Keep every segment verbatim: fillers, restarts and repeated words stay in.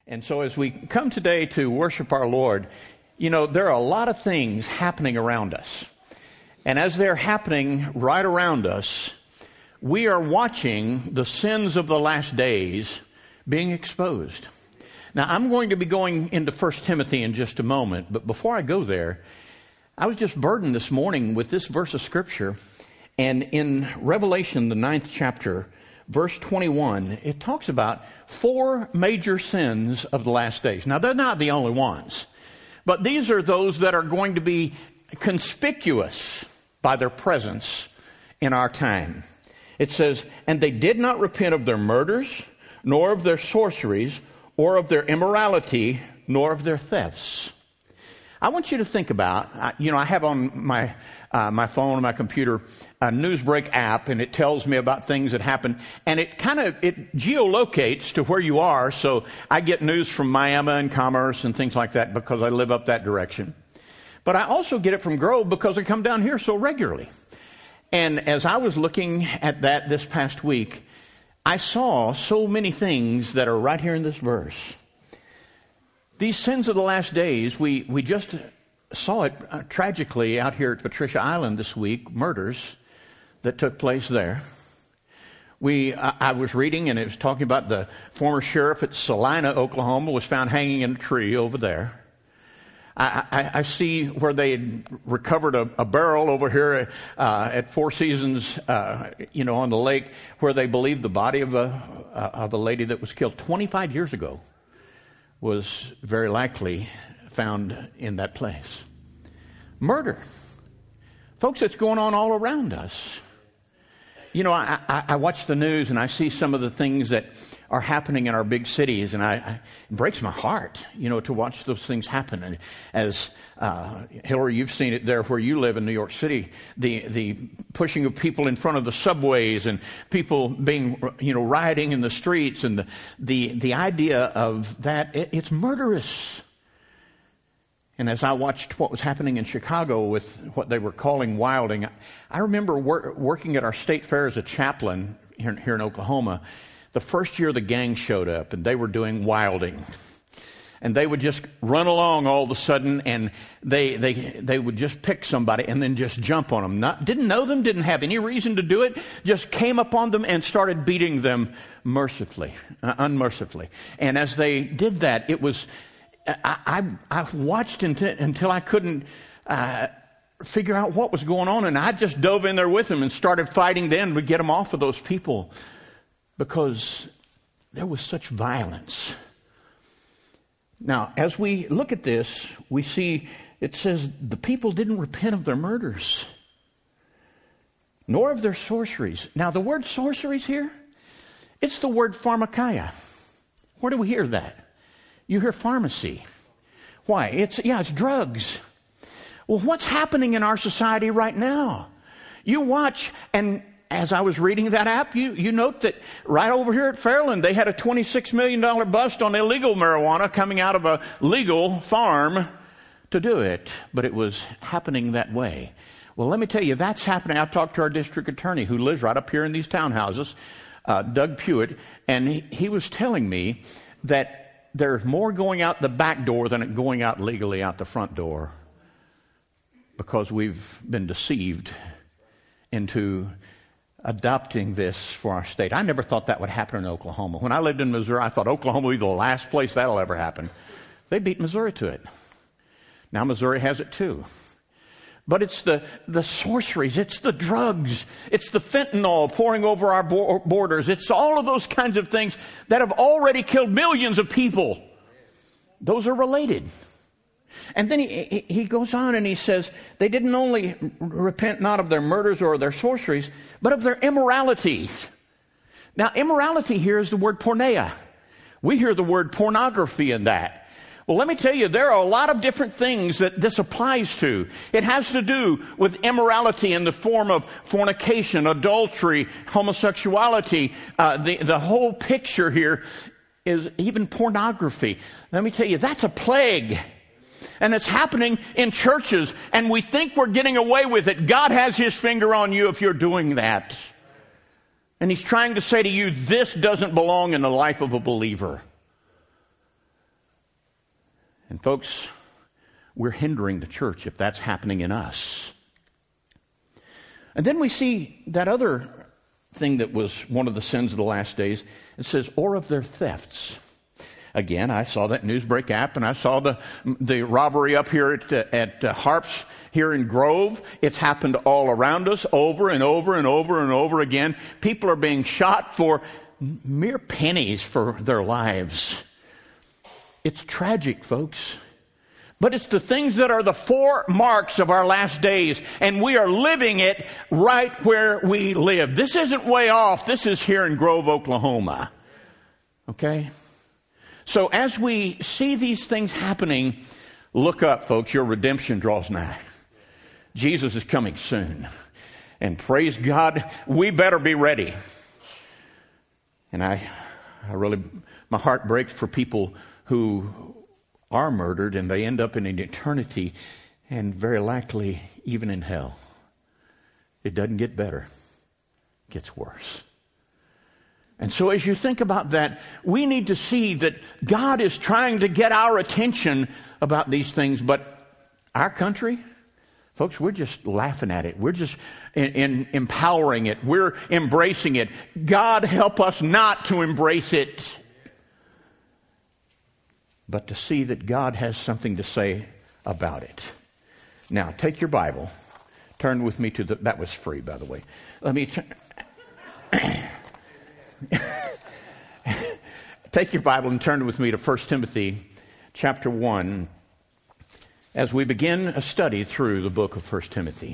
And so as we come today to worship our Lord, you know, there are a lot of things happening around us. And as they're happening right around us, we are watching the sins of the last days being exposed. Now, I'm going to be going into First Timothy in just a moment, but before I go there, I was just burdened this morning with this verse of Scripture. And in Revelation, the ninth chapter, verse twenty-one, it talks about four major sins of the last days. Now, they're not the only ones, but these are those that are going to be conspicuous by their presence in our time. It says, "And they did not repent of their murders, nor of their sorceries, or of their immorality, nor of their thefts." I want you to think about, you know, I have on my uh, my phone and my computer a Newsbreak app, and it tells me about things that happen, and it kind of, it geolocates to where you are, so I get news from Miami and Commerce and things like that because I live up that direction. But I also get it from Grove because I come down here so regularly. And as I was looking at that this past week, I saw so many things that are right here in this verse. These sins of the last days, we, we just saw it uh, tragically out here at Patricia Island this week, murders that took place there. We, I, I was reading, and it was talking about the former sheriff at Salina, Oklahoma, was found hanging in a tree over there. I, I, I see where they had recovered a, a barrel over here uh, at Four Seasons, uh, you know, on the lake, where they believe the body of a uh, of a lady that was killed twenty-five years ago was very likely found in that place. Murder, folks, it's going on all around us. You know, I, I, I watch the news and I see some of the things that are happening in our big cities, and I, I, it breaks my heart, you know, to watch those things happen. And as uh, Hillary, you've seen it there where you live in New York City, the the pushing of people in front of the subways and people being, you know, rioting in the streets, and the the, the idea of that, it, it's murderous. And as I watched what was happening in Chicago with what they were calling wilding, I remember wor- working at our state fair as a chaplain here, here in Oklahoma. The first year the gang showed up, and they were doing wilding. And they would just run along all of a sudden, and they they they would just pick somebody and then just jump on them. Not, didn't know them, didn't have any reason to do it, just came upon them and started beating them mercifully, uh, unmercifully. And as they did that, it was... I, I, I watched until, until I couldn't uh, figure out what was going on, and I just dove in there with them and started fighting then to get them off of those people because there was such violence. Now, as we look at this, we see it says the people didn't repent of their murders, nor of their sorceries. Now, the word sorceries here, it's the word pharmakeia. Where do we hear that? You hear pharmacy. Why? It's, yeah, it's drugs. Well, what's happening in our society right now? You watch, and as I was reading that app, you, you note that right over here at Fairland, they had a twenty-six million dollars bust on illegal marijuana coming out of a legal farm to do it. But it was happening that way. Well, let me tell you, that's happening. I talked to our district attorney who lives right up here in these townhouses, uh, Doug Pewitt, and he, he was telling me that there's more going out the back door than going out legally out the front door because we've been deceived into adopting this for our state. I never thought that would happen in Oklahoma. When I lived in Missouri, I thought Oklahoma would be the last place that'll ever happen. They beat Missouri to it. Now Missouri has it too. But it's the, the sorceries, it's the drugs, it's the fentanyl pouring over our bo- borders. It's all of those kinds of things that have already killed millions of people. Those are related. And then he, he goes on and he says, they didn't only repent not of their murders or their sorceries, but of their immoralities. Now, immorality here is the word porneia. We hear the word pornography in that. Well, let me tell you, there are a lot of different things that this applies to. It has to do with immorality in the form of fornication, adultery, homosexuality. Uh, the, the whole picture here is even pornography. Let me tell you, that's a plague. And it's happening in churches, and we think we're getting away with it. God has His finger on you if you're doing that. And He's trying to say to you, this doesn't belong in the life of a believer. And folks, we're hindering the church if that's happening in us. And then we see that other thing that was one of the sins of the last days. It says, or of their thefts. Again, I saw that Newsbreak app, and I saw the the robbery up here at, uh, at uh, Harps here in Grove. It's happened all around us over and over and over and over again. People are being shot for mere pennies for their lives. It's tragic, folks. But it's the things that are the four marks of our last days, and we are living it right where we live. This isn't way off. This is here in Grove, Oklahoma. Okay? So as we see these things happening, look up, folks. Your redemption draws nigh. Jesus is coming soon. And praise God, we better be ready. And I, I really, my heart breaks for people who are murdered and they end up in an eternity and very likely even in hell. It doesn't get better. It gets worse. And so as you think about that, we need to see that God is trying to get our attention about these things, but our country, folks, we're just laughing at it. We're just in, in empowering it. We're embracing it. God help us not to embrace it, but to see that God has something to say about it. Now, take your Bible. Turn with me to the, that was free, by the way. Let me turn. Take your Bible and turn with me to First Timothy chapter one as we begin a study through the book of First Timothy.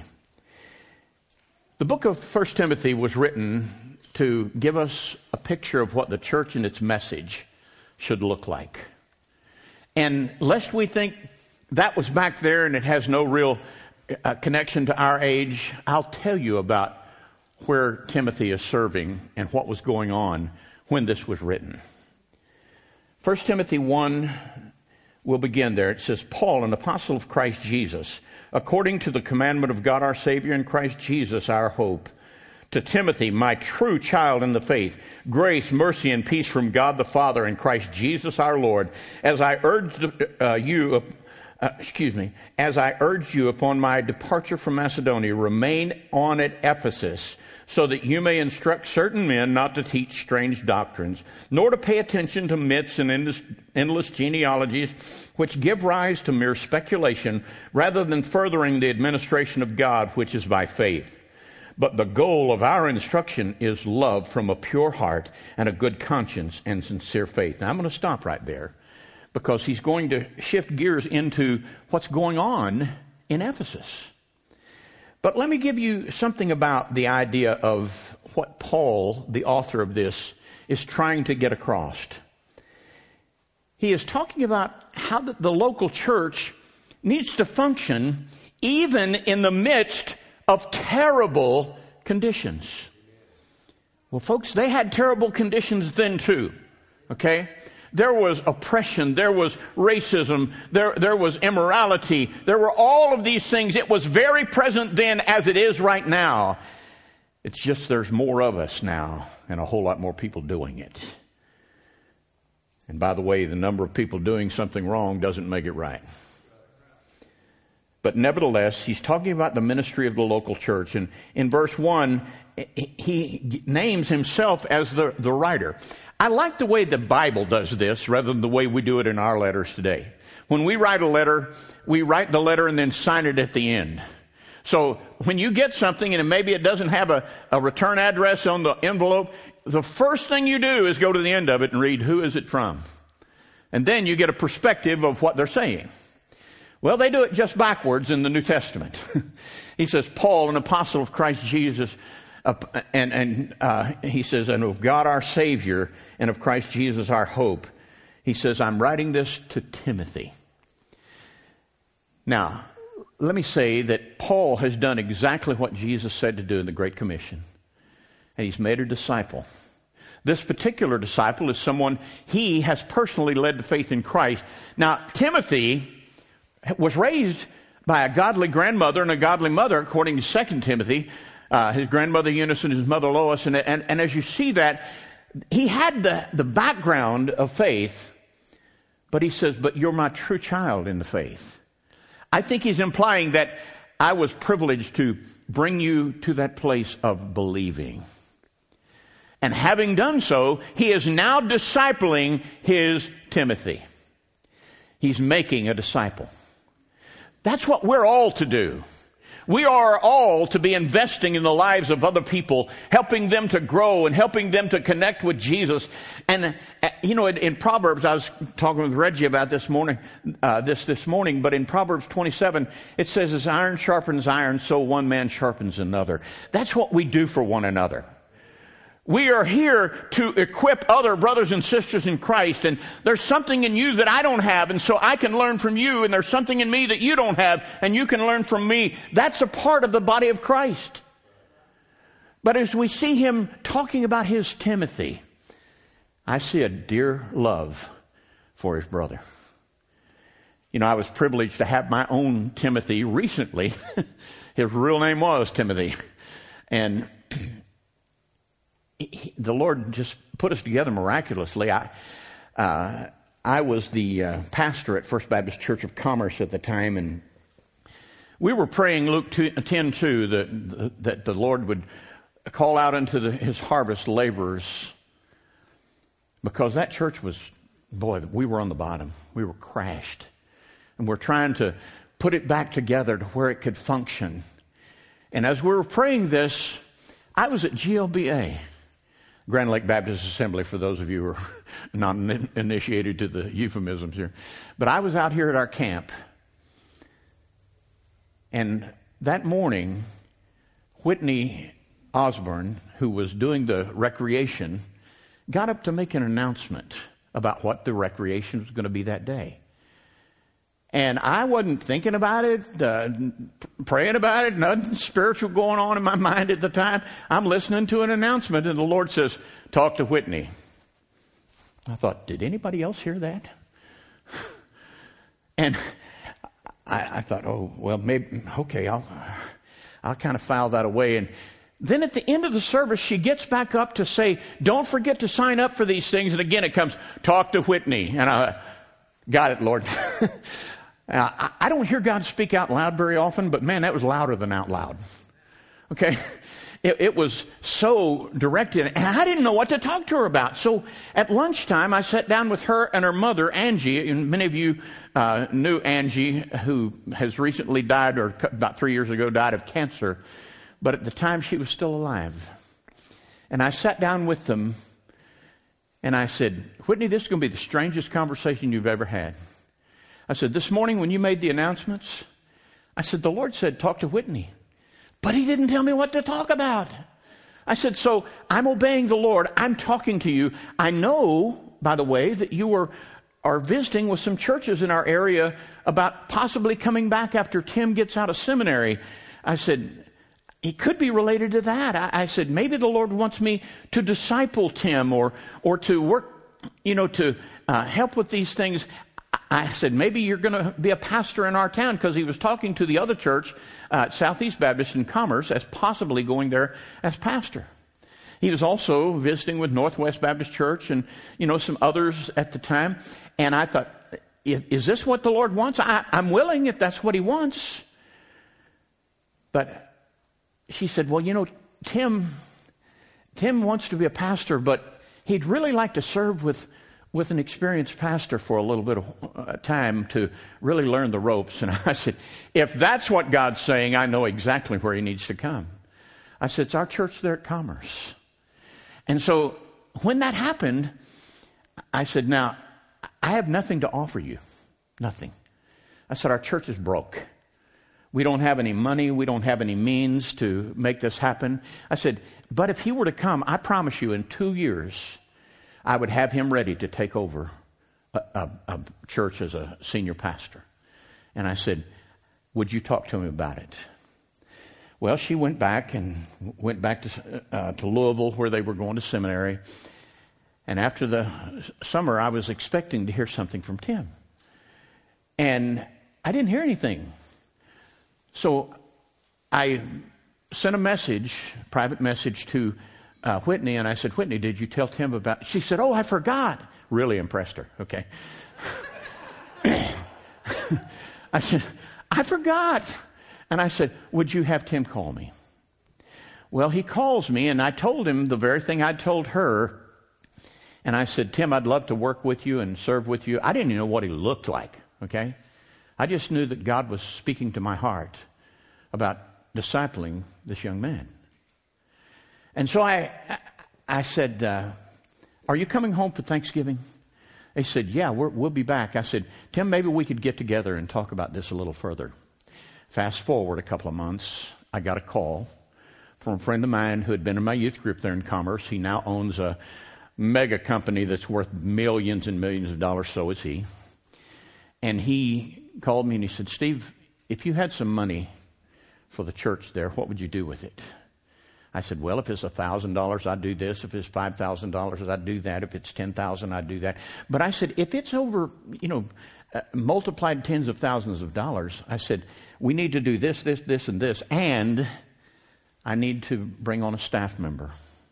The book of First Timothy was written to give us a picture of what the church and its message should look like. And lest we think that was back there and it has no real uh, connection to our age, I'll tell you about where Timothy is serving and what was going on when this was written. First Timothy one, we'll begin there. It says, Paul, an apostle of Christ Jesus, according to the commandment of God our Savior and Christ Jesus our hope, to Timothy, my true child in the faith, grace, mercy, and peace from God the Father and Christ Jesus our Lord, as I urged uh, you, uh, excuse me, as I urged you upon my departure from Macedonia, remain on at Ephesus, so that you may instruct certain men not to teach strange doctrines, nor to pay attention to myths and endless, endless genealogies, which give rise to mere speculation, rather than furthering the administration of God, which is by faith. But the goal of our instruction is love from a pure heart and a good conscience and sincere faith. Now, I'm going to stop right there because he's going to shift gears into what's going on in Ephesus. But let me give you something about the idea of what Paul, the author of this, is trying to get across. He is talking about how the, the local church needs to function even in the midst of terrible conditions. Well, folks, they had terrible conditions then too, okay? There was oppression, there was racism, there, there was immorality, there were all of these things. It was very present then as it is right now. It's just there's more of us now and a whole lot more people doing it. And by the way, the number of people doing something wrong doesn't make it right. But nevertheless, he's talking about the ministry of the local church. And in verse one, he names himself as the, the writer. I like the way the Bible does this rather than the way we do it in our letters today. When we write a letter, we write the letter and then sign it at the end. So when you get something and maybe it doesn't have a, a return address on the envelope, the first thing you do is go to the end of it and read, who is it from? And then you get a perspective of what they're saying. Well, they do it just backwards in the New Testament. He says, Paul, an apostle of Christ Jesus, uh, and, and uh, he says, and of God our Savior, and of Christ Jesus our hope. He says, I'm writing this to Timothy. Now, let me say that Paul has done exactly what Jesus said to do in the Great Commission. And he's made a disciple. This particular disciple is someone he has personally led to faith in Christ. Now, Timothy was raised by a godly grandmother and a godly mother, according to Second Timothy, uh, his grandmother Eunice and his mother Lois. And, and, and as you see that, he had the, the background of faith, But he says, but you're my true child in the faith. I think he's implying that I was privileged to bring you to that place of believing. And having done so, he is now discipling his Timothy. He's making a disciple. That's what we're all to do. We are all to be investing in the lives of other people, helping them to grow and helping them to connect with Jesus. And, uh, you know, in, in Proverbs, I was talking with Reggie about this morning, uh, this this morning, but in Proverbs twenty-seven, it says, as iron sharpens iron, so one man sharpens another. That's what we do for one another. We are here to equip other brothers and sisters in Christ, and there's something in you that I don't have, and so I can learn from you, and there's something in me that you don't have, and you can learn from me. That's a part of the body of Christ. But as we see him talking about his Timothy, I see a dear love for his brother. You know, I was privileged to have my own Timothy recently. His real name was Timothy. And He, the Lord just put us together miraculously. I, uh, I was the uh, pastor at First Baptist Church of Commerce at the time, and we were praying Luke ten two that, that the Lord would call out into the, his harvest laborers, because that church was, boy, we were on the bottom. We were crashed. And we're trying to put it back together to where it could function. And as we were praying this, I was at G L B A. Grand Lake Baptist Assembly, for those of you who are not initiated to the euphemisms here. But I was out here at our camp, and that morning, Whitney Osborne, who was doing the recreation, got up to make an announcement about what the recreation was going to be that day. And I wasn't thinking about it, uh, praying about it, nothing spiritual going on in my mind at the time. I'm listening to an announcement, and the Lord says, talk to Whitney. I thought, did anybody else hear that? And I, I thought, oh, well, maybe, okay, I'll, I'll kind of file that away. And then at the end of the service, she gets back up to say, don't forget to sign up for these things. And again, it comes, talk to Whitney. And I got it, Lord. Uh, I don't hear God speak out loud very often, but man, that was louder than out loud. Okay? It, it was so directed, and I didn't know what to talk to her about. So at lunchtime, I sat down with her and her mother, Angie, and many of you uh, knew Angie, who has recently died, or about three years ago died of cancer, but at the time she was still alive. And I sat down with them, and I said, Whitney, this is going to be the strangest conversation you've ever had. I said, this morning when you made the announcements, I said, the Lord said, talk to Whitney. But he didn't tell me what to talk about. I said, so I'm obeying the Lord. I'm talking to you. I know, by the way, that you are, are visiting with some churches in our area about possibly coming back after Tim gets out of seminary. I said, it could be related to that. I, I said, maybe the Lord wants me to disciple Tim or, or to work, you know, to uh, help with these things. I said, maybe you're going to be a pastor in our town, because he was talking to the other church, uh, Southeast Baptist in Commerce, as possibly going there as pastor. He was also visiting with Northwest Baptist Church and, you know, some others at the time. And I thought, is this what the Lord wants? I, I'm willing if that's what he wants. But she said, well, you know, Tim, Tim wants to be a pastor, but he'd really like to serve with with an experienced pastor for a little bit of uh, time to really learn the ropes. And I said, if that's what God's saying, I know exactly where he needs to come. I said, it's our church there at Commerce. And so when that happened, I said, now, I have nothing to offer you. Nothing. I said, our church is broke. We don't have any money. We don't have any means to make this happen. I said, but if he were to come, I promise you in two years, I would have him ready to take over a, a, a church as a senior pastor. And I said, would you talk to him about it? Well, she went back and went back to, uh, to Louisville, where they were going to seminary. And after the summer, I was expecting to hear something from Tim. And I didn't hear anything. So I sent a message, private message to Uh, Whitney, and I said, Whitney, did you tell Tim about it? She said, oh, I forgot. Really impressed her, okay. I said, I forgot. And I said, would you have Tim call me? Well, he calls me, and I told him the very thing I'd told her. And I said, Tim, I'd love to work with you and serve with you. I didn't even know what he looked like, okay? I just knew that God was speaking to my heart about discipling this young man. And so I I said, uh, are you coming home for Thanksgiving? They said, yeah, we're, we'll be back. I said, Tim, maybe we could get together and talk about this a little further. Fast forward a couple of months, I got a call from a friend of mine who had been in my youth group there in Commerce. He now owns a mega company that's worth millions and millions of dollars, so is he. And he called me and he said, Steve, if you had some money for the church there, what would you do with it? I said, well, if it's one thousand dollars, I'd do this. If it's five thousand dollars, I'd do that. If it's ten thousand dollars, I'd do that. But I said, if it's over, you know, uh, multiplied tens of thousands of dollars, I said, we need to do this, this, this, and this, and I need to bring on a staff member.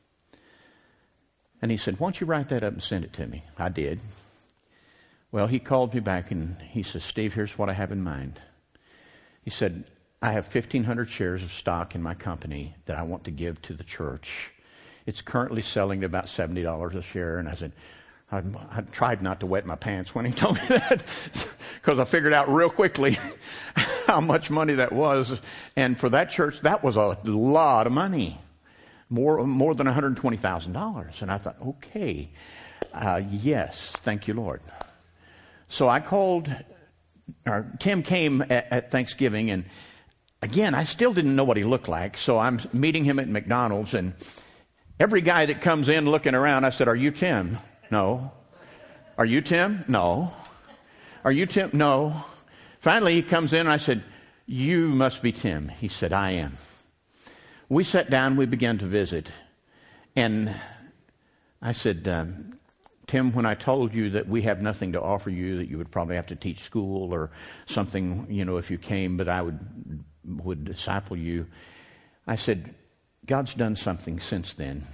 And he said, why don't you write that up and send it to me? I did. Well, he called me back and he says, Steve, here's what I have in mind. He said, I have fifteen hundred shares of stock in my company that I want to give to the church. It's currently selling at about seventy dollars a share. And I said, I, I tried not to wet my pants when he told me that because I figured out real quickly how much money that was. And for that church, that was a lot of money, more, more than one hundred twenty thousand dollars. And I thought, okay, uh, yes, thank you, Lord. So I called, or Tim came at, at Thanksgiving, and again, I still didn't know what he looked like, so I'm meeting him at McDonald's, and every guy that comes in looking around, I said, are you Tim? No. Are you Tim? No. Are you Tim? No. Finally, he comes in, and I said, you must be Tim. He said, I am. We sat down, we began to visit, and I said, um, Tim, when I told you that we have nothing to offer you, that you would probably have to teach school or something, you know, if you came, but I would would disciple you, I said, God's done something since then.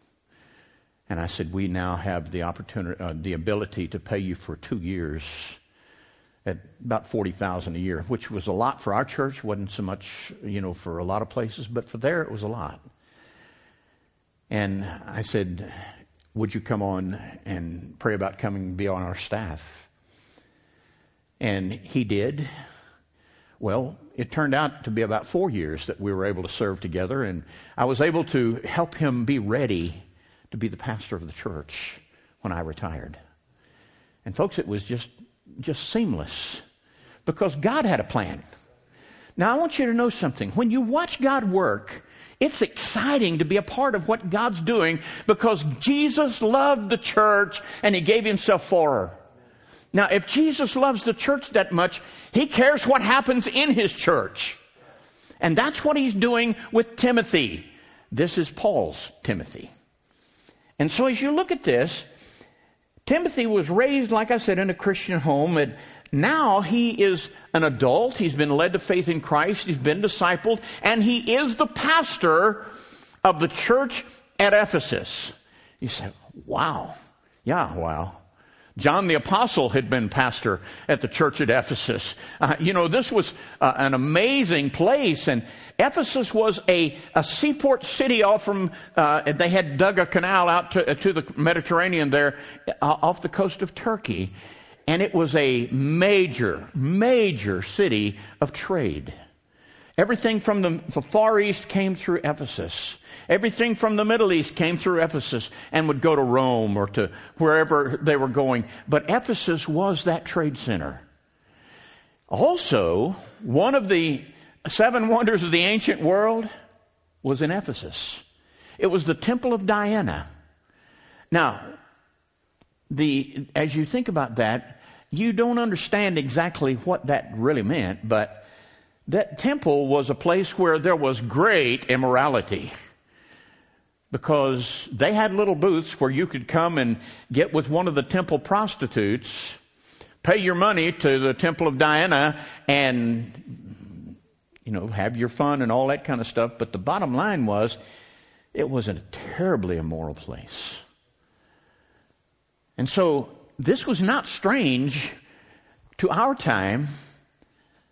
And I said, we now have the opportunity, uh, the ability to pay you for two years at about forty thousand dollars a year, which was a lot for our church. Wasn't so much, you know, for a lot of places, but for there it was a lot. And I said, would you come on and pray about coming and be on our staff? And he did. Well, it turned out to be about four years that we were able to serve together, and I was able to help him be ready to be the pastor of the church when I retired. And folks, it was just, just seamless because God had a plan. Now, I want you to know something. When you watch God work, it's exciting to be a part of what God's doing because Jesus loved the church and he gave himself for her. Now, if Jesus loves the church that much, he cares what happens in his church. And that's what he's doing with Timothy. This is Paul's Timothy. And so as you look at this, Timothy was raised, like I said, in a Christian home. And now he is an adult. He's been led to faith in Christ. He's been discipled. And he is the pastor of the church at Ephesus. You say, wow. Yeah, wow. John the Apostle had been pastor at the church at Ephesus. Uh, you know, this was uh, an amazing place. And Ephesus was a, a seaport city off from, uh, they had dug a canal out to, to the Mediterranean there uh, off the coast of Turkey. And it was a major, major city of trade. Everything from the, the Far East came through Ephesus. Everything from the Middle East came through Ephesus and would go to Rome or to wherever they were going. But Ephesus was that trade center. Also, one of the seven wonders of the ancient world was in Ephesus. It was the Temple of Diana. Now, the as you think about that, you don't understand exactly what that really meant, but that temple was a place where there was great immorality. Because they had little booths where you could come and get with one of the temple prostitutes, pay your money to the Temple of Diana, and, you know, have your fun and all that kind of stuff. But the bottom line was, it was a terribly immoral place. And so, this was not strange to our time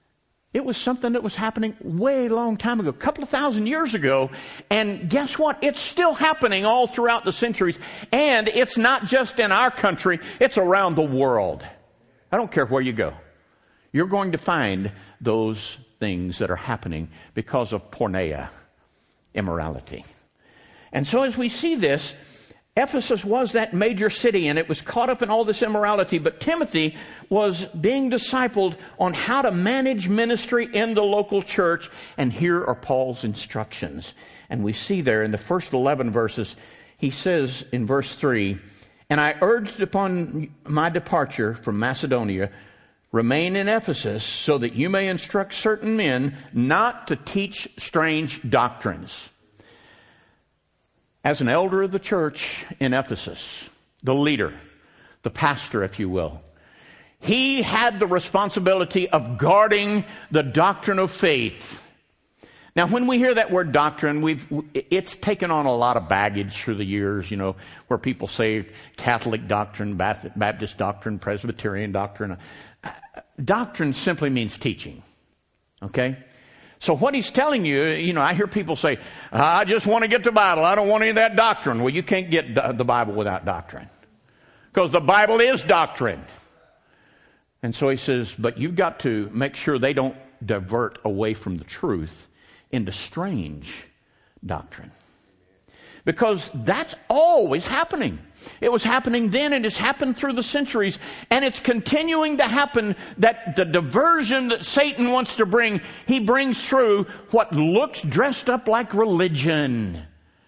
It was something that was happening way long time ago, a couple of thousand years ago. And guess what? It's still happening all throughout the centuries. And it's not just in our country, it's around the world. I don't care where you go. You're going to find those things that are happening because of porneia, immorality. And so as we see this, Ephesus was that major city, and it was caught up in all this immorality. But Timothy was being discipled on how to manage ministry in the local church. And here are Paul's instructions. And we see there in the first eleven verses, he says in verse three, "And I urged upon my departure from Macedonia, remain in Ephesus, so that you may instruct certain men not to teach strange doctrines." As an elder of the church in Ephesus, the leader, the pastor, if you will, he had the responsibility of guarding the doctrine of faith. Now, when we hear that word doctrine, we've it's taken on a lot of baggage through the years, you know, where people say Catholic doctrine, Baptist doctrine, Presbyterian doctrine. Doctrine simply means teaching, okay? So what he's telling you, you know, I hear people say, I just want to get the Bible. I don't want any of that doctrine. Well, you can't get the Bible without doctrine, because the Bible is doctrine. And so he says, but you've got to make sure they don't divert away from the truth into strange doctrine. Because that's always happening. It was happening then, and it's happened through the centuries. And it's continuing to happen, that the diversion that Satan wants to bring, he brings through what looks dressed up like religion.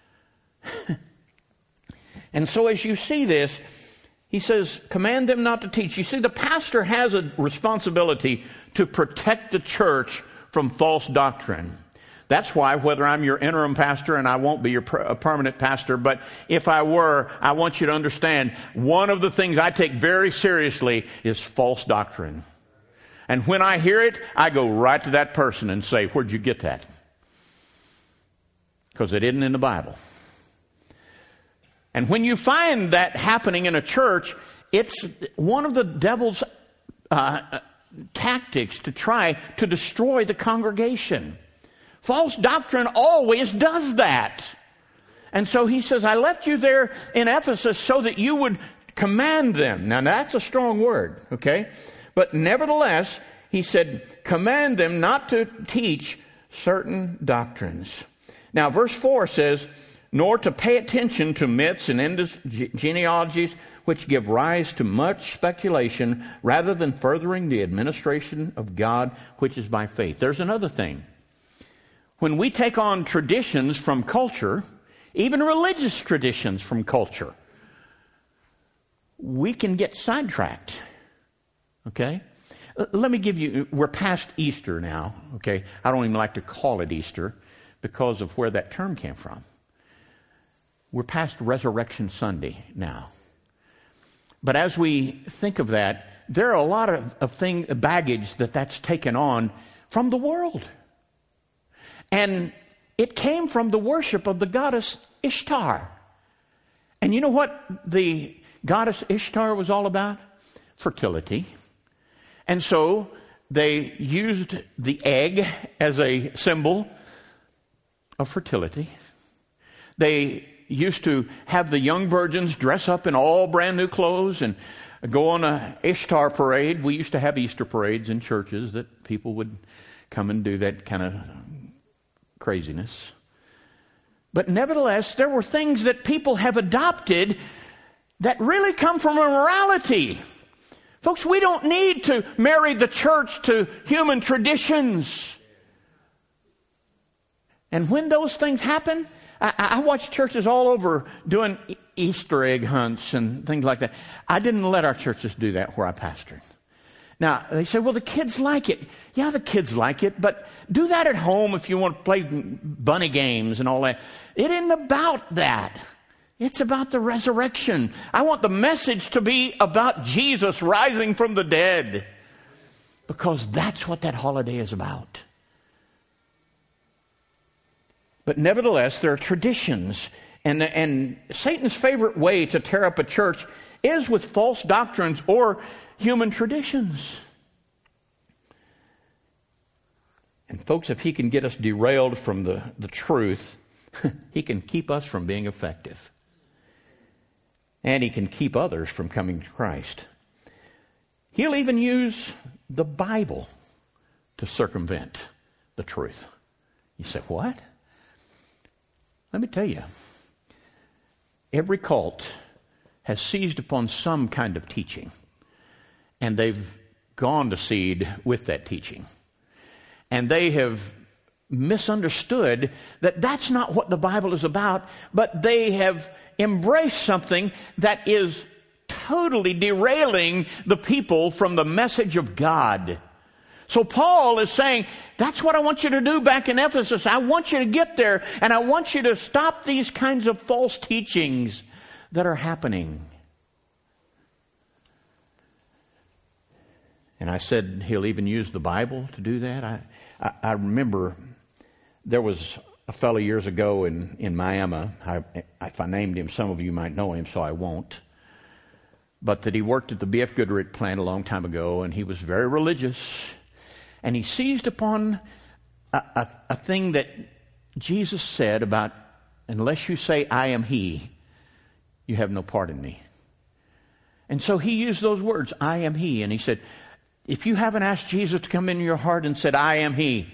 And so as you see this, he says, command them not to teach. You see, the pastor has a responsibility to protect the church from false doctrine. That's why, whether I'm your interim pastor, and I won't be your per- permanent pastor, but if I were, I want you to understand, one of the things I take very seriously is false doctrine. And when I hear it, I go right to that person and say, where'd you get that? Because it isn't in the Bible. And when you find that happening in a church, it's one of the devil's uh, tactics to try to destroy the congregation. False doctrine always does that. And so he says, I left you there in Ephesus so that you would command them. Now that's a strong word, okay? But nevertheless, he said, command them not to teach certain doctrines. Now verse four says, nor to pay attention to myths and endless genealogies which give rise to much speculation, rather than furthering the administration of God, which is by faith. There's another thing. When we take on traditions from culture, even religious traditions from culture, we can get sidetracked. Okay? Let me give you, we're past Easter now. Okay? I don't even like to call it Easter because of where that term came from. We're past Resurrection Sunday now. But as we think of that, there are a lot of, of thing, baggage that that's taken on from the world. And it came from the worship of the goddess Ishtar. And you know what the goddess Ishtar was all about? Fertility. And so they used the egg as a symbol of fertility. They used to have the young virgins dress up in all brand new clothes and go on a Ishtar parade. We used to have Easter parades in churches that people would come and do that kind of craziness. But nevertheless, there were things that people have adopted that really come from immorality. Folks, we don't need to marry the church to human traditions. And when those things happen, I, I watch churches all over doing Easter egg hunts and things like that. I didn't let our churches do that where I pastored. Now, they say, well, the kids like it. Yeah, the kids like it, but do that at home if you want to play bunny games and all that. It isn't about that. It's about the resurrection. I want the message to be about Jesus rising from the dead, because that's what that holiday is about. But nevertheless, there are traditions, and, and Satan's favorite way to tear up a church is with false doctrines or human traditions. And folks, if he can get us derailed from the, the truth, he can keep us from being effective. And he can keep others from coming to Christ. He'll even use the Bible to circumvent the truth. You say, what? Let me tell you. Every cult has seized upon some kind of teaching, and they've gone to seed with that teaching. And they have misunderstood that that's not what the Bible is about, but they have embraced something that is totally derailing the people from the message of God. So Paul is saying, that's what I want you to do back in Ephesus. I want you to get there, and I want you to stop these kinds of false teachings that are happening. And I said he'll even use the Bible to do that. I, I, I remember there was a fellow years ago in, in Miami. I, if I named him, some of you might know him, so I won't. But that he worked at the B F Goodrich plant a long time ago, and he was very religious. And he seized upon a, a, a thing that Jesus said about, unless you say, I am he, you have no part in me. And so he used those words, I am he. And he said, if you haven't asked Jesus to come into your heart and said, I am he.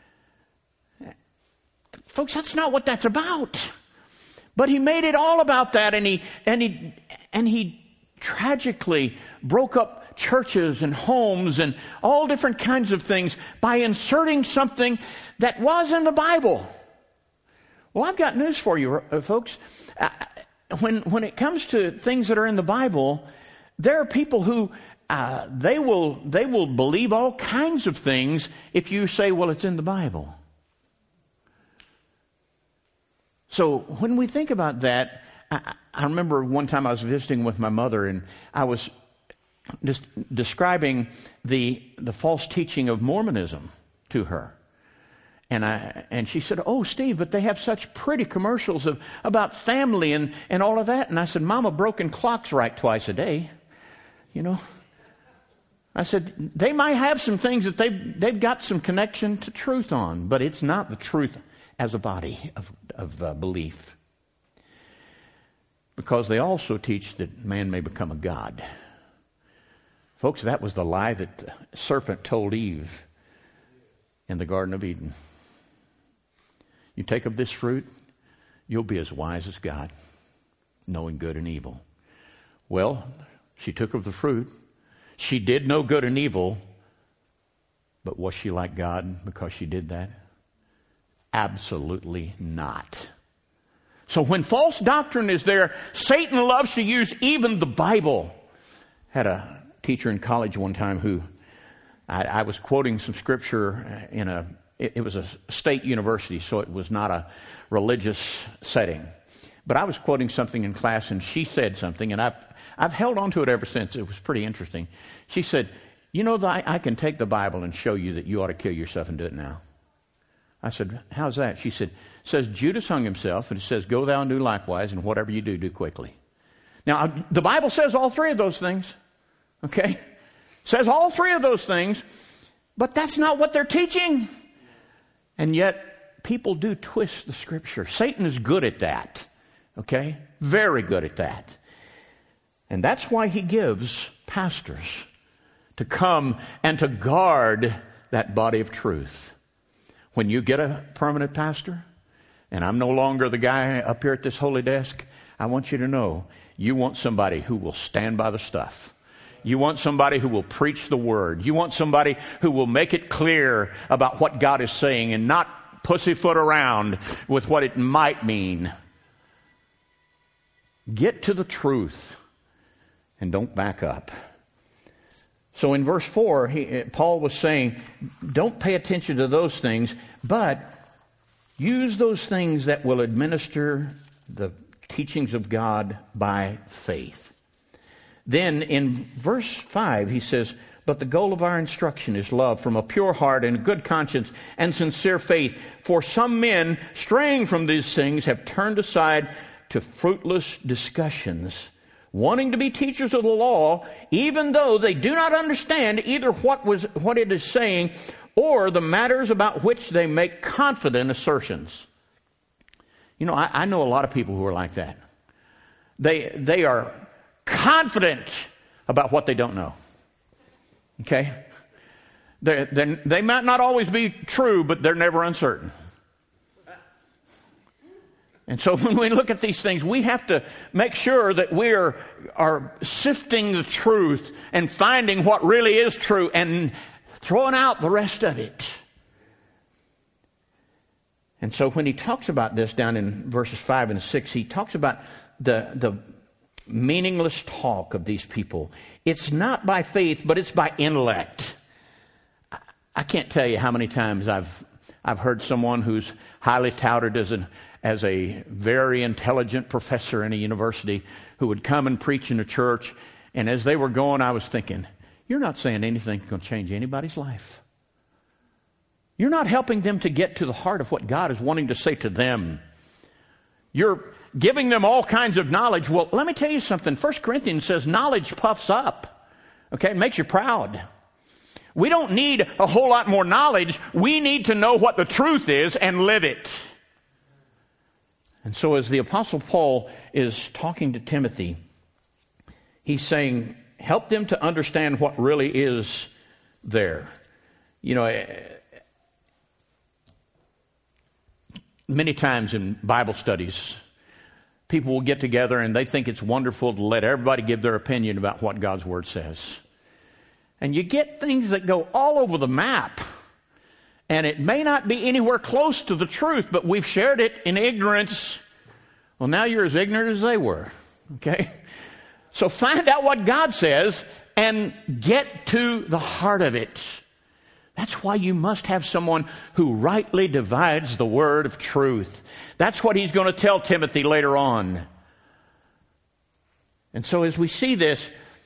Folks, that's not what that's about. But he made it all about that, and he and he and he tragically broke up churches and homes and all different kinds of things by inserting something that was in the Bible. Well, I've got news for you, folks. When when it comes to things that are in the Bible, there are people who uh, they will they will believe all kinds of things if you say, well, it's in the Bible. So when we think about that, I, I remember one time I was visiting with my mother, and I was just describing the the false teaching of Mormonism to her. And I and she said, oh, Steve, but they have such pretty commercials of about family and, and all of that. And I said, Mama, broken clocks right twice a day. You know? I said, they might have some things that they've, they've got some connection to truth on, but it's not the truth as a body of, of uh, belief. Because they also teach that man may become a god. Folks, that was the lie that the serpent told Eve in the Garden of Eden. You take of this fruit, you'll be as wise as God, knowing good and evil. Well, she took of the fruit. She did know good and evil, but was she like God because she did that? Absolutely not. So when false doctrine is there, Satan loves to use even the Bible. Had a teacher in college one time who, I, I was quoting some scripture in a, it, it was a state university, so it was not a religious setting. But I was quoting something in class, and she said something, and I've, I've held on to it ever since. It was pretty interesting. She said, you know, I, I can take the Bible and show you that you ought to kill yourself and do it now. I said, how's that? She said, it says Judas hung himself, and it says, go thou and do likewise, and whatever you do, do quickly. Now, the Bible says all three of those things, okay? Says all three of those things, but that's not what they're teaching. And yet, people do twist the Scripture. Satan is good at that, okay? Very good at that. And that's why he gives pastors to come and to guard that body of truth. When you get a permanent pastor, and I'm no longer the guy up here at this holy desk, I want you to know, you want somebody who will stand by the stuff. You want somebody who will preach the word. You want somebody who will make it clear about what God is saying and not pussyfoot around with what it might mean. Get to the truth and don't back up. So in verse four, he, Paul was saying, don't pay attention to those things, but use those things that will administer the teachings of God by faith. Then in verse five, he says, but the goal of our instruction is love from a pure heart and a good conscience and sincere faith. For some men, straying from these things, have turned aside to fruitless discussions, wanting to be teachers of the law, even though they do not understand either what was what it is saying or the matters about which they make confident assertions. You know, I, I know a lot of people who are like that. They they are confident about what they don't know. Okay? They they they might not always be true, but they're never uncertain. And so when we look at these things, we have to make sure that we are, are sifting the truth and finding what really is true and throwing out the rest of it. And so when he talks about this down in verses five and six, he talks about the, the meaningless talk of these people. It's not by faith, but it's by intellect. I, I can't tell you how many times I've I've heard someone who's highly touted as an as a very intelligent professor in a university who would come and preach in a church, and as they were going, I was thinking, you're not saying anything that's going to change anybody's life. You're not helping them to get to the heart of what God is wanting to say to them. You're giving them all kinds of knowledge. Well, let me tell you something. First Corinthians says knowledge puffs up. Okay, it makes you proud. We don't need a whole lot more knowledge. We need to know what the truth is and live it. And so as the Apostle Paul is talking to Timothy, he's saying, help them to understand what really is there. You know, many times in Bible studies, people will get together and they think it's wonderful to let everybody give their opinion about what God's Word says. And you get things that go all over the map. And it may not be anywhere close to the truth, but we've shared it in ignorance. Well, now you're as ignorant as they were. Okay? So find out what God says and get to the heart of it. That's why you must have someone who rightly divides the word of truth. That's what he's going to tell Timothy later on. And so as we see this,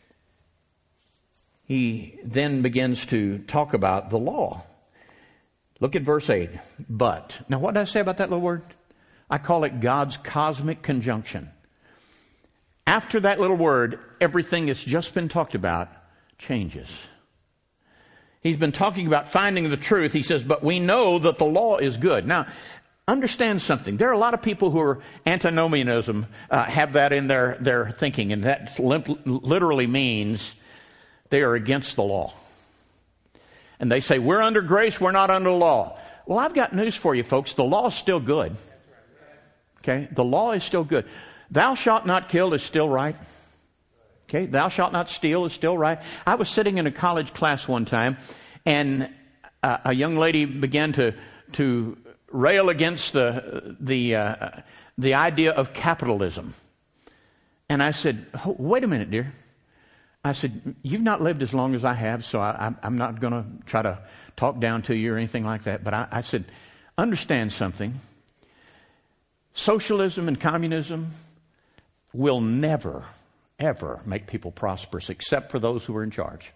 he then begins to talk about the law. Look at verse eight. But. Now what did I say about that little word? I call it God's cosmic conjunction. After that little word, everything that's just been talked about changes. He's been talking about finding the truth. He says, but we know that the law is good. Now, understand something. There are a lot of people who are antinomianism, uh, have that in their, their thinking, and that literally means they are against the law. And they say, we're under grace, we're not under law. Well, I've got news for you, folks. The law is still good. Okay? The law is still good. Thou shalt not kill is still right. Okay? Thou shalt not steal is still right. I was sitting in a college class one time, and a, a young lady began to to rail against the the uh, the idea of capitalism. And I said, oh, wait a minute, dear. I said, you've not lived as long as I have, so I, I'm not going to try to talk down to you or anything like that. But I, I said, understand something. Socialism and communism will never, ever make people prosperous except for those who are in charge.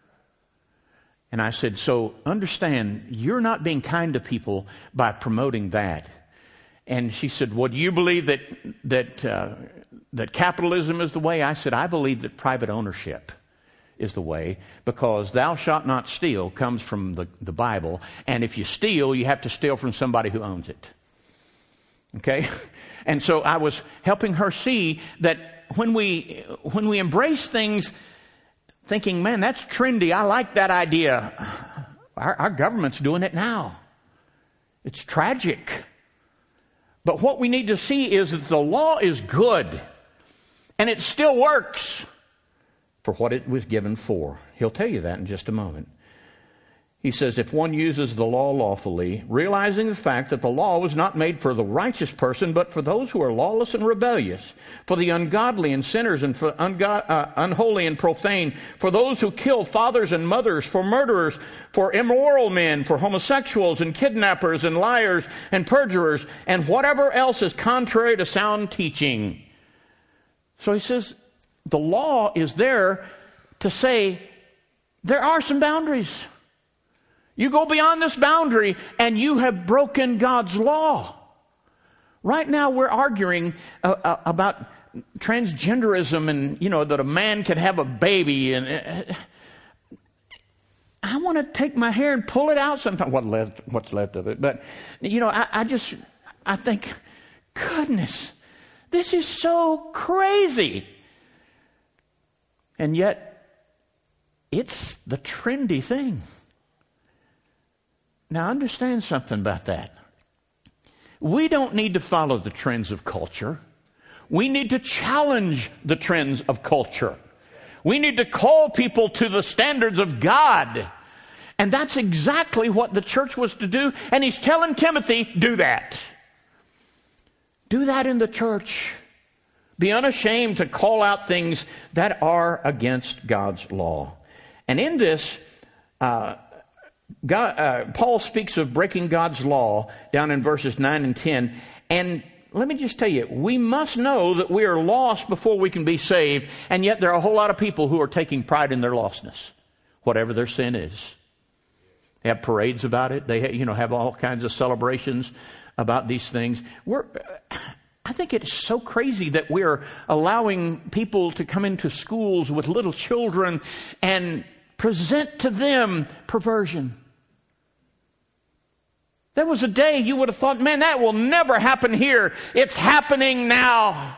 And I said, so understand, you're not being kind to people by promoting that. And she said, well, do you believe that that uh, that capitalism is the way? I said, I believe that private ownership is the way, because thou shalt not steal comes from the, the Bible. And if you steal, you have to steal from somebody who owns it. Okay? And so I was helping her see that when we when we embrace things thinking, man, that's trendy, I like that idea. Our, our government's doing it now. It's tragic. But what we need to see is that the law is good, and it still works for what it was given for. He'll tell you that in just a moment. He says, if one uses the law lawfully, realizing the fact that the law was not made for the righteous person, but for those who are lawless and rebellious, for the ungodly and sinners, and for ungo- uh, unholy and profane, for those who kill fathers and mothers, for murderers, for immoral men, for homosexuals and kidnappers and liars and perjurers, and whatever else is contrary to sound teaching. So he says, the law is there to say, there are some boundaries. You go beyond this boundary and you have broken God's law. Right now we're arguing uh, uh, about transgenderism and, you know, that a man could have a baby. And uh, I want to take my hair and pull it out sometimes. What left, what's left of it. But, you know, I, I just, I think, goodness, this is so crazy. And yet, it's the trendy thing. Now, understand something about that. We don't need to follow the trends of culture. We need to challenge the trends of culture. We need to call people to the standards of God. And that's exactly what the church was to do. And he's telling Timothy, do that. Do that in the church. Be unashamed to call out things that are against God's law. And in this, uh, God, uh, Paul speaks of breaking God's law down in verses nine and ten. And let me just tell you, we must know that we are lost before we can be saved. And yet there are a whole lot of people who are taking pride in their lostness, whatever their sin is. They have parades about it. They, you know, have all kinds of celebrations about these things. We're, I think it's so crazy that we're allowing people to come into schools with little children and present to them perversion. There was a day you would have thought, man, that will never happen here. It's happening now.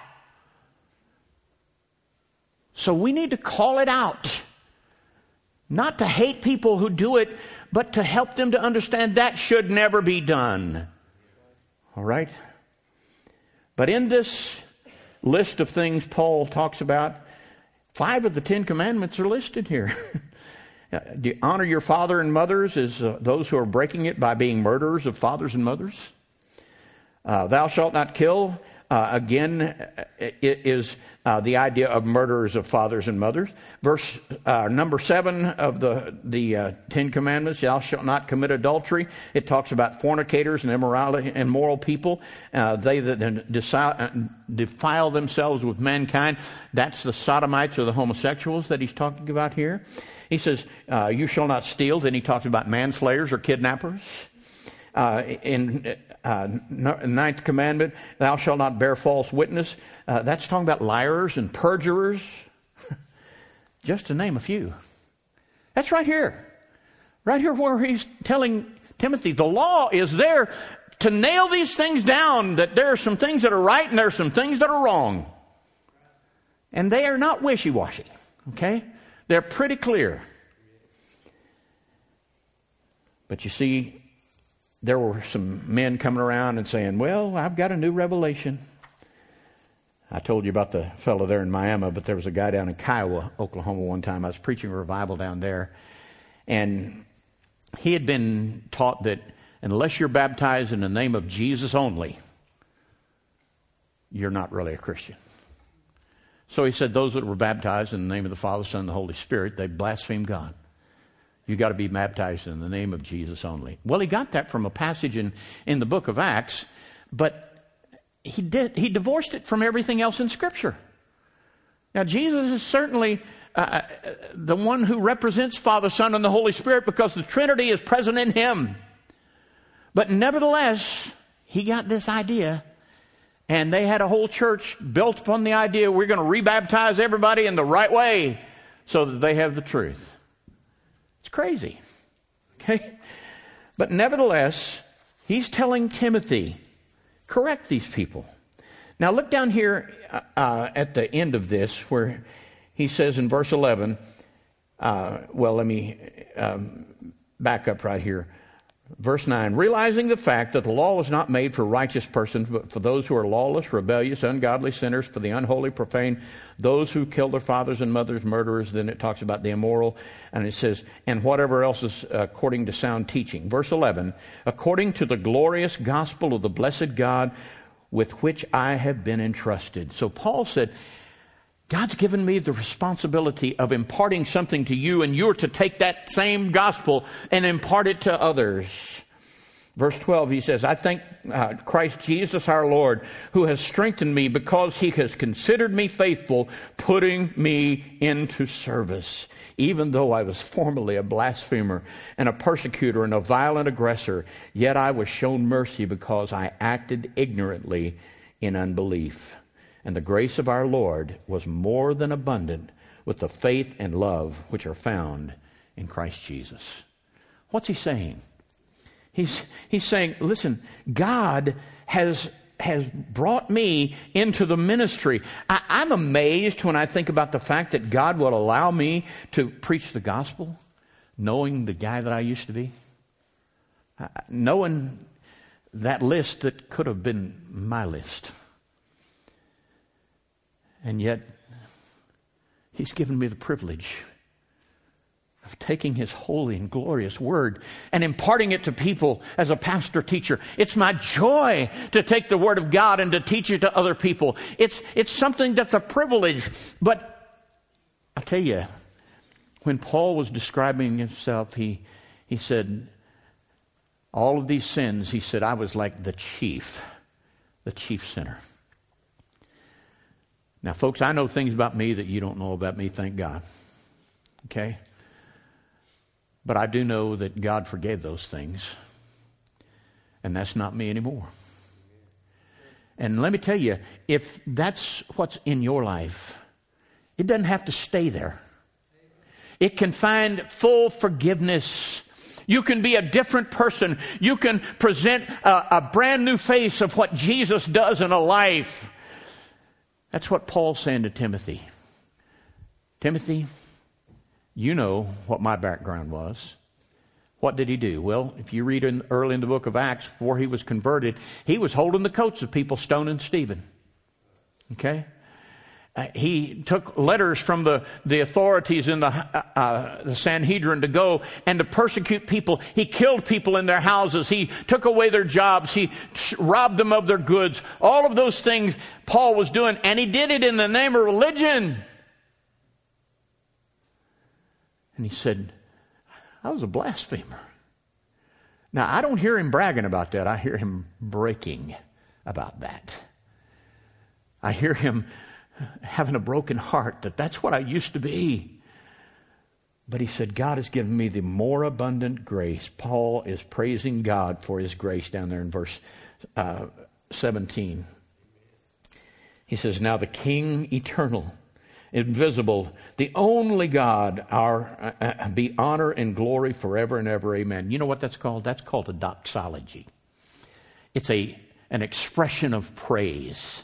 So we need to call it out. Not to hate people who do it, but to help them to understand that should never be done. All right? But in this list of things Paul talks about, five of the Ten Commandments are listed here. Do you honor your father and mothers as uh, those who are breaking it by being murderers of fathers and mothers? Uh, thou shalt not kill. Uh, again, it is uh, the idea of murderers of fathers and mothers. Verse uh, number seven of the the uh, Ten Commandments: thou shalt not commit adultery. It talks about fornicators and immorality, immoral people. Uh, they that defile themselves with mankind. That's the sodomites or the homosexuals that he's talking about here. He says, uh, you shall not steal. Then he talks about manslayers or kidnappers. Uh, in uh, ninth commandment, thou shalt not bear false witness. Uh, that's talking about liars and perjurers. Just to name a few. That's right here. Right here where he's telling Timothy, the law is there to nail these things down, that there are some things that are right and there are some things that are wrong. And they are not wishy-washy. Okay? They're pretty clear. But you see, there were some men coming around and saying, well, I've got a new revelation. I told you about the fellow there in Miami, but there was a guy down in Kiowa, Oklahoma one time. I was preaching a revival down there. And he had been taught that unless you're baptized in the name of Jesus only, you're not really a Christian. So he said those that were baptized in the name of the Father, Son, and the Holy Spirit, they blasphemed God. You got to be baptized in the name of Jesus only. Well, he got that from a passage in, in the book of Acts, but he did he divorced it from everything else in Scripture. Now, Jesus is certainly uh, the one who represents Father, Son, and the Holy Spirit because the Trinity is present in him. But nevertheless, he got this idea. And they had a whole church built upon the idea we're going to rebaptize everybody in the right way so that they have the truth. It's crazy. Okay? But nevertheless, he's telling Timothy, correct these people. Now look down here uh, at the end of this where he says in verse eleven, uh, well, let me um, back up right here. Verse nine, realizing the fact that the law was not made for righteous persons, but for those who are lawless, rebellious, ungodly sinners, for the unholy, profane, those who kill their fathers and mothers, murderers. Then it talks about the immoral, and it says, and whatever else is according to sound teaching. Verse eleven, according to the glorious gospel of the blessed God with which I have been entrusted. So Paul said, God's given me the responsibility of imparting something to you, and you're to take that same gospel and impart it to others. Verse twelve, he says, I thank uh, Christ Jesus our Lord, who has strengthened me because he has considered me faithful, putting me into service. Even though I was formerly a blasphemer and a persecutor and a violent aggressor, yet I was shown mercy because I acted ignorantly in unbelief. And the grace of our Lord was more than abundant with the faith and love which are found in Christ Jesus. What's he saying? He's, he's saying, listen, God has, has brought me into the ministry. I, I'm amazed when I think about the fact that God will allow me to preach the gospel, knowing the guy that I used to be. Uh, knowing that list that could have been my list. And yet, he's given me the privilege of taking his holy and glorious word and imparting it to people as a pastor teacher. It's my joy to take the word of God and to teach it to other people. It's, it's something that's a privilege. But I tell you, when Paul was describing himself, he, he said, all of these sins, he said, I was like the chief, the chief sinner. Now, folks, I know things about me that you don't know about me, thank God. Okay? But I do know that God forgave those things. And that's not me anymore. And let me tell you, if that's what's in your life, it doesn't have to stay there. It can find full forgiveness. You can be a different person. You can present a, a brand new face of what Jesus does in a life. That's what Paul's saying to Timothy. Timothy, you know what my background was. What did he do? Well, if you read in, early in the book of Acts, before he was converted, he was holding the coats of people stoning Stephen. Okay? Uh, he took letters from the, the authorities in the, uh, uh, the Sanhedrin to go and to persecute people. He killed people in their houses. He took away their jobs. He robbed them of their goods. All of those things Paul was doing, and he did it in the name of religion. And he said, I was a blasphemer. Now, I don't hear him bragging about that. I hear him breaking about that. I hear him having a broken heart that that's what I used to be. But he said, God has given me the more abundant grace. Paul is praising God for his grace down there in verse uh, seventeen. He says, now the King eternal, invisible, the only God, our uh, be honor and glory forever and ever. Amen. You know what that's called? That's called a doxology. It's a an expression of praise.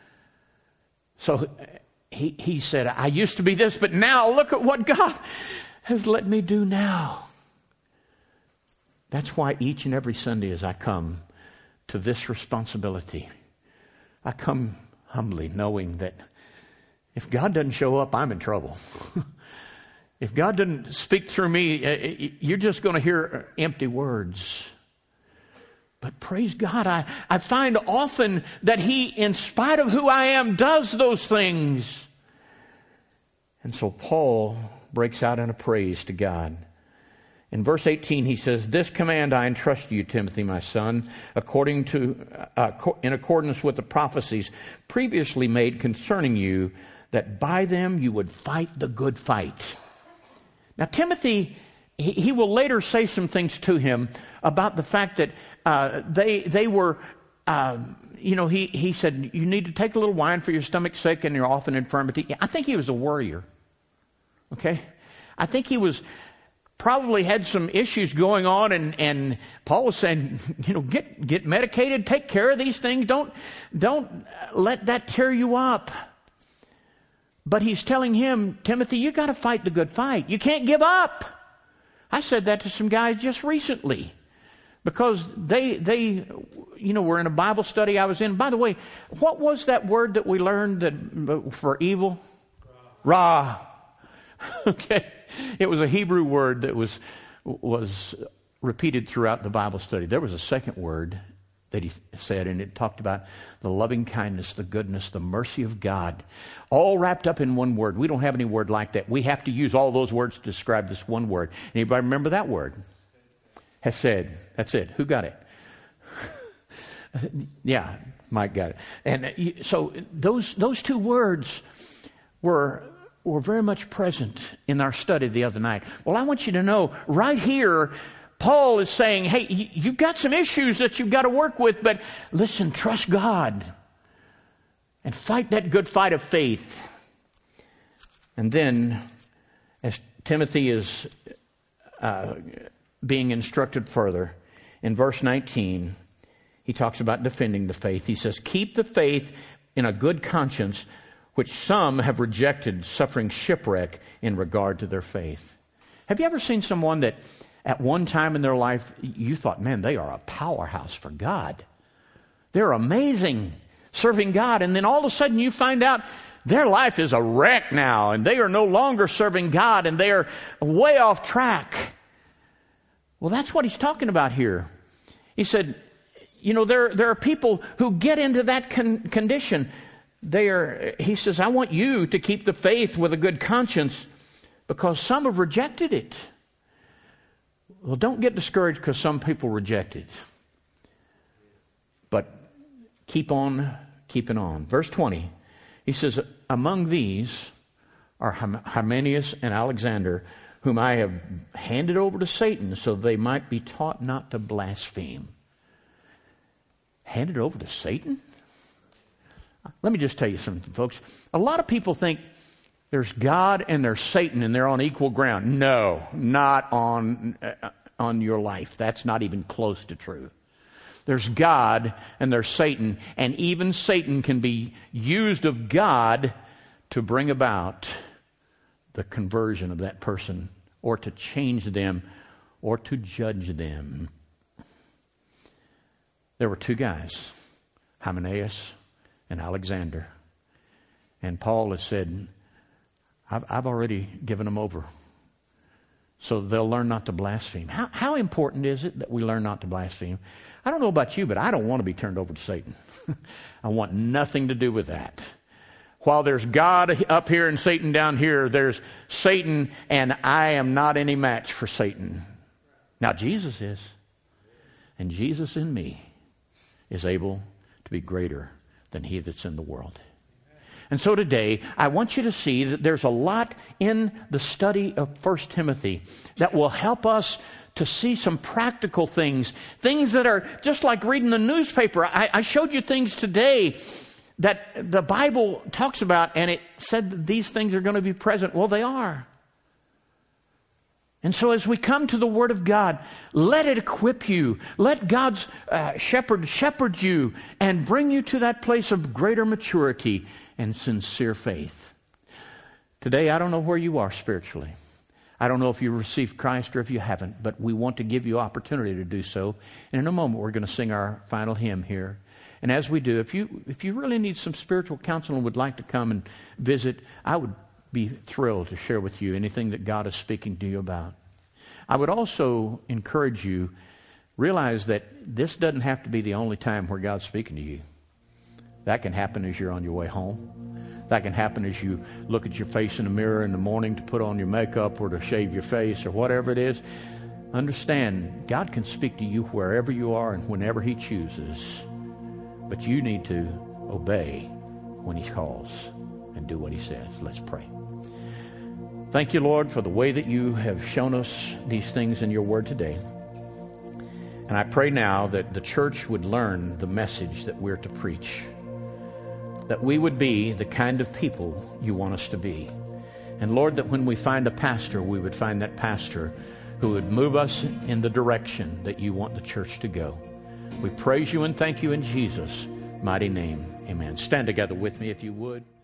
So he, he said, I used to be this, but now look at what God has let me do now. That's why each and every Sunday as I come to this responsibility, I come humbly knowing that if God doesn't show up, I'm in trouble. If God doesn't speak through me, you're just going to hear empty words. But praise God, I, I find often that He, in spite of who I am, does those things. And so Paul breaks out in a praise to God. In verse eighteen, he says, this command I entrust you, Timothy, my son, according to, uh, in accordance with the prophecies previously made concerning you, that by them you would fight the good fight. Now, Timothy, he, he will later say some things to him about the fact that Uh, they they were, uh, you know, he, he said, you need to take a little wine for your stomach's sake and your often infirmity. I think he was a worrier, okay? I think he was probably had some issues going on, and, and Paul was saying, you know, get get medicated, take care of these things. Don't, don't let that tear you up. But he's telling him, Timothy, you got to fight the good fight. You can't give up. I said that to some guys just recently. Because they, they, you know, were in a Bible study I was in. By the way, what was that word that we learned that for evil? Ra. Okay. It was a Hebrew word that was, was repeated throughout the Bible study. There was a second word that he said, and it talked about the loving kindness, the goodness, the mercy of God, all wrapped up in one word. We don't have any word like that. We have to use all those words to describe this one word. Anybody remember that word? Hesed. That's it. Who got it? Yeah, Mike got it. And so those those two words were were very much present in our study the other night. Well, I want you to know right here, Paul is saying, hey, you've got some issues that you've got to work with, but listen, trust God. and fight that good fight of faith. And then, as Timothy is uh, being instructed further, in verse nineteen, he talks about defending the faith. He says, keep the faith in a good conscience, which some have rejected, suffering shipwreck in regard to their faith. Have you ever seen someone that at one time in their life you thought, man, they are a powerhouse for God. They're amazing serving God. And then all of a sudden you find out their life is a wreck now, and they are no longer serving God, and they are way off track. Well, that's what he's talking about here. He said, you know, there, there are people who get into that con- condition. They are, he says, I want you to keep the faith with a good conscience because some have rejected it. Well, don't get discouraged because some people reject it. But keep on keeping on. Verse twenty, he says, among these are Hymenaeus and Alexander, whom I have handed over to Satan so they might be taught not to blaspheme. Handed over to Satan? Let me just tell you something, folks. A lot of people think there's God and there's Satan and they're on equal ground. No, not on, uh, on your life. That's not even close to true. There's God and there's Satan, and even Satan can be used of God to bring about the conversion of that person, or to change them, or to judge them. There were two guys, Hymenaeus and Alexander. And Paul has said, I've, I've already given them over. So they'll learn not to blaspheme. How, how important is it that we learn not to blaspheme? I don't know about you, but I don't want to be turned over to Satan. I want nothing to do with that. While there's God up here and Satan down here, there's Satan, and I am not any match for Satan. Now Jesus is. And Jesus in me is able to be greater than he that's in the world. And so today, I want you to see that there's a lot in the study of First Timothy that will help us to see some practical things, things that are just like reading the newspaper. I, I showed you things today that the Bible talks about, and it said that these things are going to be present. Well, they are. And so as we come to the Word of God, let it equip you. Let God's uh, shepherd shepherd you and bring you to that place of greater maturity and sincere faith. Today, I don't know where you are spiritually. I don't know if you received Christ or if you haven't, but we want to give you opportunity to do so. And in a moment, we're going to sing our final hymn here. And as we do, if you if you really need some spiritual counsel and would like to come and visit, I would be thrilled to share with you anything that God is speaking to you about. I would also encourage you, realize that this doesn't have to be the only time where God's speaking to you. That can happen as you're on your way home. That can happen as you look at your face in the mirror in the morning to put on your makeup or to shave your face or whatever it is. Understand, God can speak to you wherever you are and whenever He chooses. But you need to obey when He calls and do what He says. Let's pray. Thank you, Lord, for the way that you have shown us these things in your word today. And I pray now that the church would learn the message that we're to preach. That we would be the kind of people you want us to be. And Lord, that when we find a pastor, we would find that pastor who would move us in the direction that you want the church to go. We praise you and thank you in Jesus' mighty name. Amen. Stand together with me if you would.